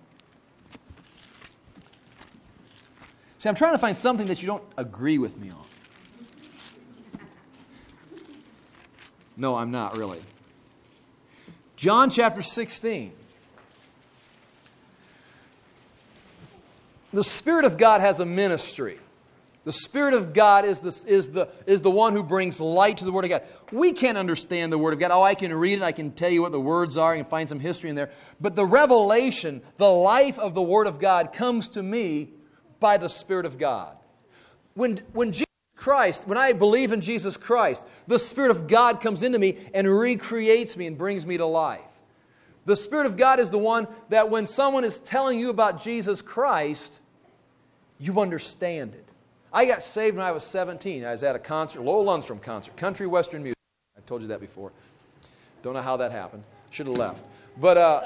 See, I'm trying to find something that you don't agree with me on. No, I'm not really. John chapter sixteen. The Spirit of God has a ministry. The Spirit of God is the, is, the, is the one who brings light to the Word of God. We can't understand the Word of God. Oh, I can read it. I can tell you what the words are. I can find some history in there. But the revelation, the life of the Word of God comes to me by the Spirit of God. When, when Jesus Christ, when I believe in Jesus Christ, the Spirit of God comes into me and recreates me and brings me to life. The Spirit of God is the one that when someone is telling you about Jesus Christ, you understand it. I got saved when I was seventeen. I was at a concert, Lowell Lundstrom concert, country western music. I told you that before. Don't know how that happened. Should have left. But uh,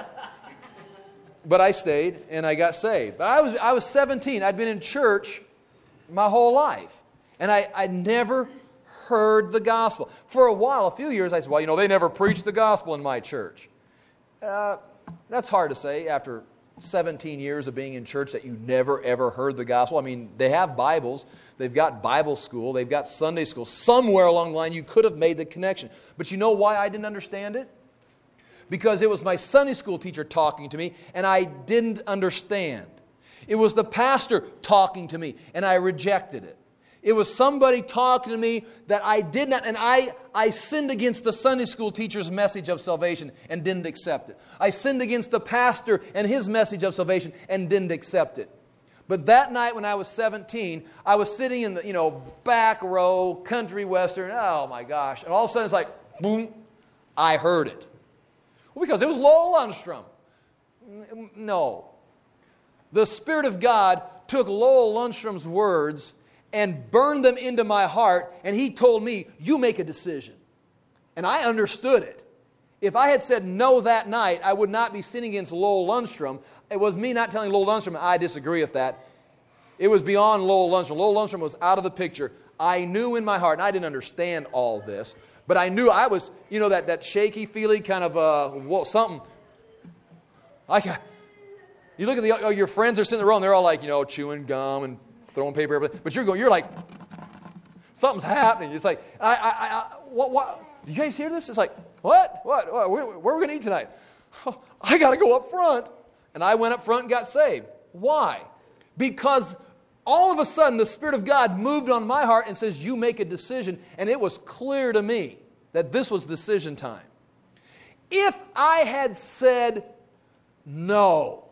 but I stayed and I got saved. But I was I was seventeen. I'd been in church my whole life. And I, I never heard the gospel. For a while, a few years, I said, well, you know, they never preached the gospel in my church. Uh, that's hard to say after seventeen years of being in church that you never, ever heard the gospel. I mean, they have Bibles. They've got Bible school. They've got Sunday school. Somewhere along the line, you could have made the connection. But you know why I didn't understand it? Because it was my Sunday school teacher talking to me, and I didn't understand. It was the pastor talking to me, and I rejected it. It was somebody talking to me that I did not, and I, I sinned against the Sunday school teacher's message of salvation and didn't accept it. I sinned against the pastor and his message of salvation and didn't accept it. But that night when I was seventeen, I was sitting in the, you know, back row, country western, oh my gosh. And all of a sudden it's like, boom, I heard it. Well, because it was Lowell Lundstrom. No. The Spirit of God took Lowell Lundstrom's words and burned them into my heart, and he told me, you make a decision. And I understood it. If I had said no that night, I would not be sinning against Lowell Lundstrom. It was me not telling Lowell Lundstrom, I disagree with that. It was beyond Lowell Lundstrom. Lowell Lundstrom was out of the picture. I knew in my heart, and I didn't understand all this, but I knew I was, you know, that, that shaky feeling, kind of uh, well, something. Like, you look at the, oh, your friends are sitting in the row, and they're all like, you know, chewing gum and throwing paper, but you're going, you're like, something's happening. It's like, I, I, I, what, what? Do you guys hear this? It's like, what? What? what? Where, where are we going to eat tonight? Oh, I got to go up front. And I went up front and got saved. Why? Because all of a sudden the Spirit of God moved on my heart and says, you make a decision. And it was clear to me that this was decision time. If I had said no,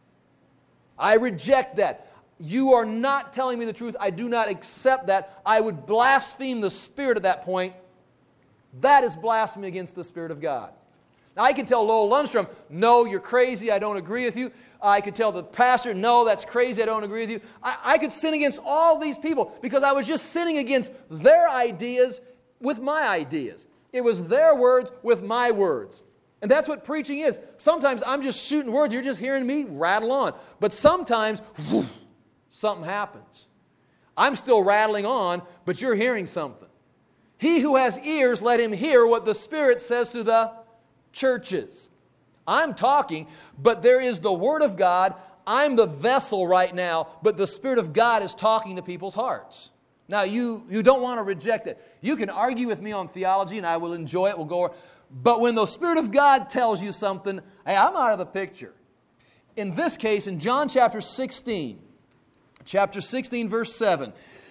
I reject that. You are not telling me the truth. I do not accept that. I would blaspheme the Spirit at that point. That is blasphemy against the Spirit of God. Now, I can tell Lowell Lundstrom, no, you're crazy. I don't agree with you. I could tell the pastor, no, that's crazy. I don't agree with you. I, I could sin against all these people because I was just sinning against their ideas with my ideas. It was their words with my words. And that's what preaching is. Sometimes I'm just shooting words. You're just hearing me rattle on. But sometimes, whoosh, something happens. I'm still rattling on, but you're hearing something. He who has ears, let him hear what the Spirit says to the churches. I'm talking, but there is the Word of God. I'm the vessel right now, but the Spirit of God is talking to people's hearts. Now, you, you don't want to reject it. You can argue with me on theology, and I will enjoy it. We'll go. But when the Spirit of God tells you something, hey, I'm out of the picture. in this case, in John chapter sixteen, chapter sixteen, verse seven,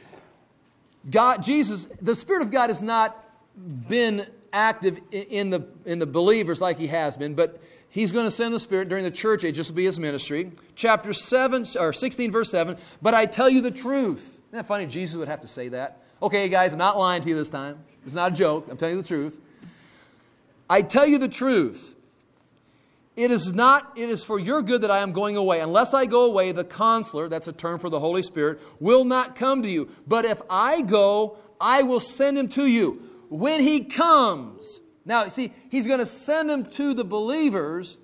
God, Jesus, the Spirit of God has not been active in the, in the believers like He has been, but He's going to send the Spirit during the church age. This will be His ministry. Chapter seven, or sixteen, verse seven, but I tell you the truth. Isn't that funny? Jesus would have to say that. Okay, guys, I'm not lying to you this time. It's not a joke. I'm telling you the truth. I tell you the truth. It is not, it is for your good that I am going away. Unless I go away, the Counselor, that's a term for the Holy Spirit, will not come to you. But if I go, I will send Him to you. When He comes. Now, see, He's going to send Him to the believers,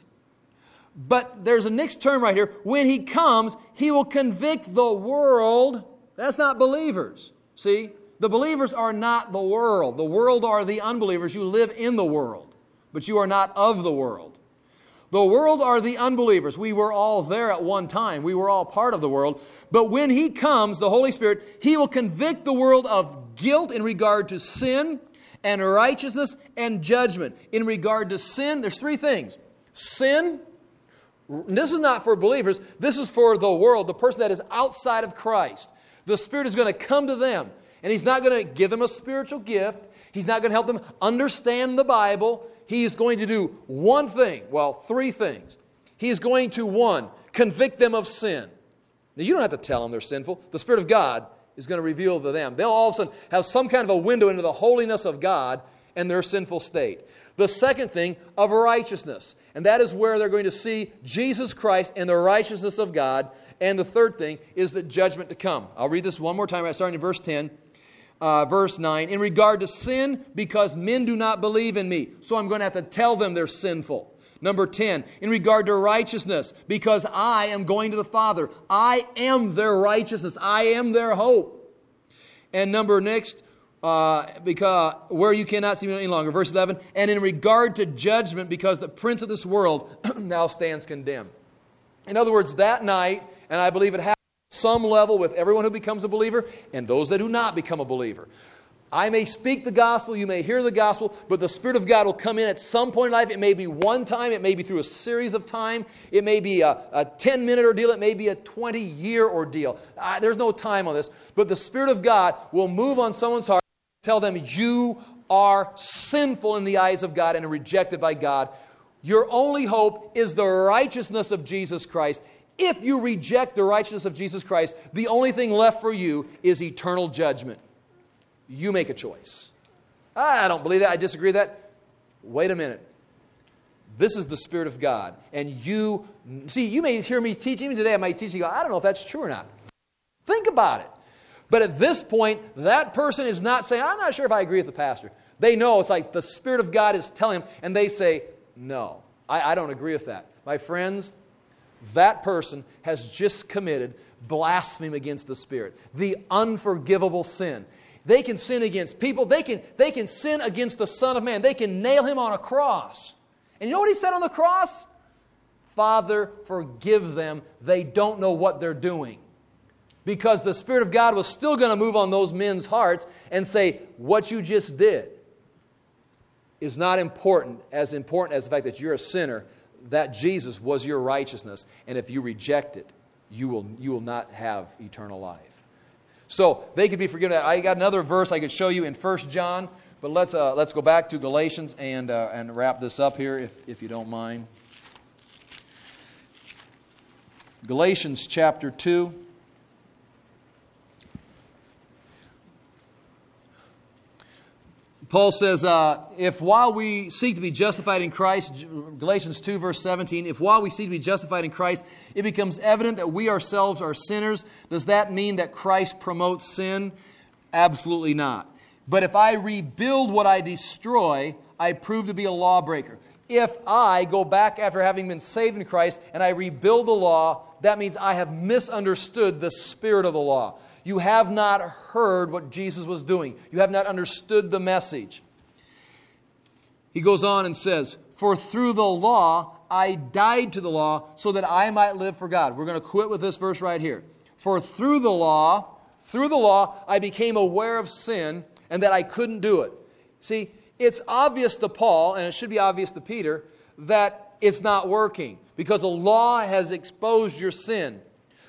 but there's a next term right here. When He comes, He will convict the world. That's not believers. See? The believers are not the world. The world are the unbelievers. You live in the world, but you are not of the world. The world are the unbelievers. We were all there at one time. We were all part of the world. But when He comes, the Holy Spirit, He will convict the world of guilt in regard to sin and righteousness and judgment. In regard to sin, there's three things. Sin, this is not for believers. This is for the world, the person that is outside of Christ. The Spirit is going to come to them. And He's not going to give them a spiritual gift. He's not going to help them understand the Bible. He is going to do one thing, well, three things. He is going to, one, convict them of sin. Now, you don't have to tell them they're sinful. The Spirit of God is going to reveal to them. They'll all of a sudden have some kind of a window into the holiness of God and their sinful state. The second thing, of righteousness. And that is where they're going to see Jesus Christ and the righteousness of God. And the third thing is the judgment to come. I'll read this one more time, starting in verse ten. Uh, verse nine, in regard to sin, because men do not believe in me. So I'm going to have to tell them they're sinful. Number ten, in regard to righteousness, because I am going to the Father. I am their righteousness. I am their hope. And number next, uh, because where you cannot see me any longer. Verse eleven, and in regard to judgment, because the prince of this world now stands condemned. In other words, that night, and I believe it happened, some level with everyone who becomes a believer and those that do not become a believer. I may speak the gospel, you may hear the gospel, but the Spirit of God will come in at some point in life. It may be one time, it may be through a series of time, it may be a, a ten-minute ordeal, it may be a twenty-year ordeal. Uh, there's no time on this. But the Spirit of God will move on someone's heart, tell them you are sinful in the eyes of God and rejected by God. Your only hope is the righteousness of Jesus Christ. If you reject the righteousness of Jesus Christ, the only thing left for you is eternal judgment. You make a choice. I don't believe that. I disagree with that. Wait a minute. This is the Spirit of God. And you, see, you may hear me teach, even today I might teach you, go, I don't know if that's true or not. Think about it. But at this point, that person is not saying, I'm not sure if I agree with the pastor. They know it's like the Spirit of God is telling them, and they say, no, I, I don't agree with that. My friends, that person has just committed blasphemy against the Spirit. The unforgivable sin. They can sin against people. They can, they can sin against the Son of Man. They can nail Him on a cross. And you know what He said on the cross? Father, forgive them. They don't know what they're doing. Because the Spirit of God was still going to move on those men's hearts and say, what you just did is not important, as important as the fact that you're a sinner, that Jesus was your righteousness, and if you reject it, you will you will not have eternal life. So they could be forgiven. I got another verse I could show you in First John, but let's uh, let's go back to Galatians and uh, and wrap this up here, if if you don't mind. Galatians chapter two. Paul says, uh, if while we seek to be justified in Christ, Galatians two verse seventeen, if while we seek to be justified in Christ, it becomes evident that we ourselves are sinners, does that mean that Christ promotes sin? Absolutely not. But if I rebuild what I destroy, I prove to be a lawbreaker. If I go back after having been saved in Christ and I rebuild the law, that means I have misunderstood the spirit of the law. You have not heard what Jesus was doing. You have not understood the message. He goes on and says, for through the law I died to the law so that I might live for God. We're going to quit with this verse right here. For through the law, through the law, I became aware of sin and that I couldn't do it. See, it's obvious to Paul, and it should be obvious to Peter, that it's not working. because the law has exposed your sin.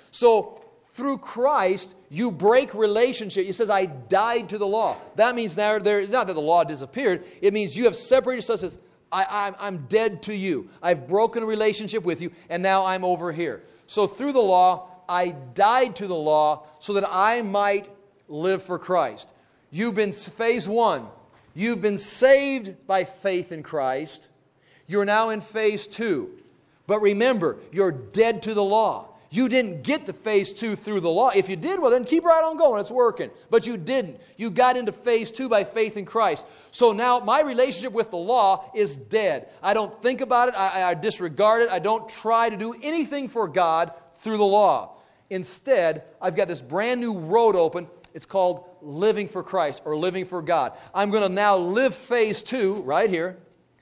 So through Christ, you break relationship. He says, I died to the law. That means now there, not that the law disappeared. It means you have separated yourself. Says, I, I'm, I'm dead to you. I've broken a relationship with you, and now I'm over here. So through the law, I died to the law so that I might live for Christ. You've been, phase one, you've been saved by faith in Christ. You're now in phase two. But remember, you're dead to the law. You didn't get to phase two through the law. If you did, well, then keep right on going. It's working. But you didn't. You got into phase two by faith in Christ. So now my relationship with the law is dead. I don't think about it. I, I disregard it. I don't try to do anything for God through the law. Instead, I've got this brand new road open. It's called living for Christ or living for God. I'm going to now live phase two right here.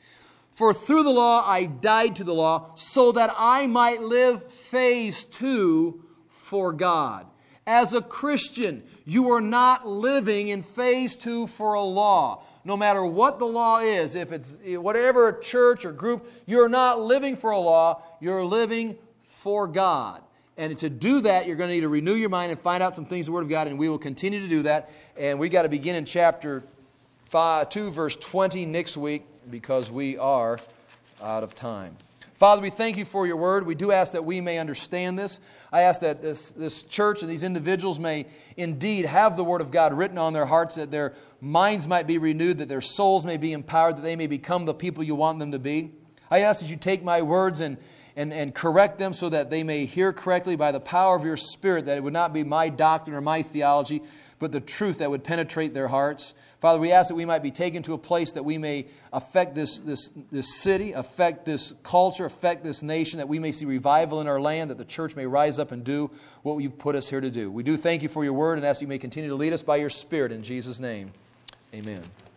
For through the law I died to the law so that I might live phase two for God. As a Christian, you are not living in phase two for a law. No matter what the law is, if it's whatever church or group, you're not living for a law, you're living for God. And to do that, you're going to need to renew your mind and find out some things in the Word of God, and we will continue to do that. And we got to begin in chapter five, two, verse twenty next week, because we are out of time. Father, we thank you for your word. We do ask that we may understand this. I ask that this, this church and these individuals may indeed have the word of God written on their hearts, that their minds might be renewed, that their souls may be empowered, that they may become the people you want them to be. I ask that you take my words and, and, and correct them so that they may hear correctly by the power of your Spirit, that it would not be my doctrine or my theology, but the truth that would penetrate their hearts. Father, we ask that we might be taken to a place that we may affect this, this, this city, affect this culture, affect this nation, that we may see revival in our land, that the church may rise up and do what you've put us here to do. We do thank you for your word and ask you may continue to lead us by your Spirit in Jesus' name. Amen.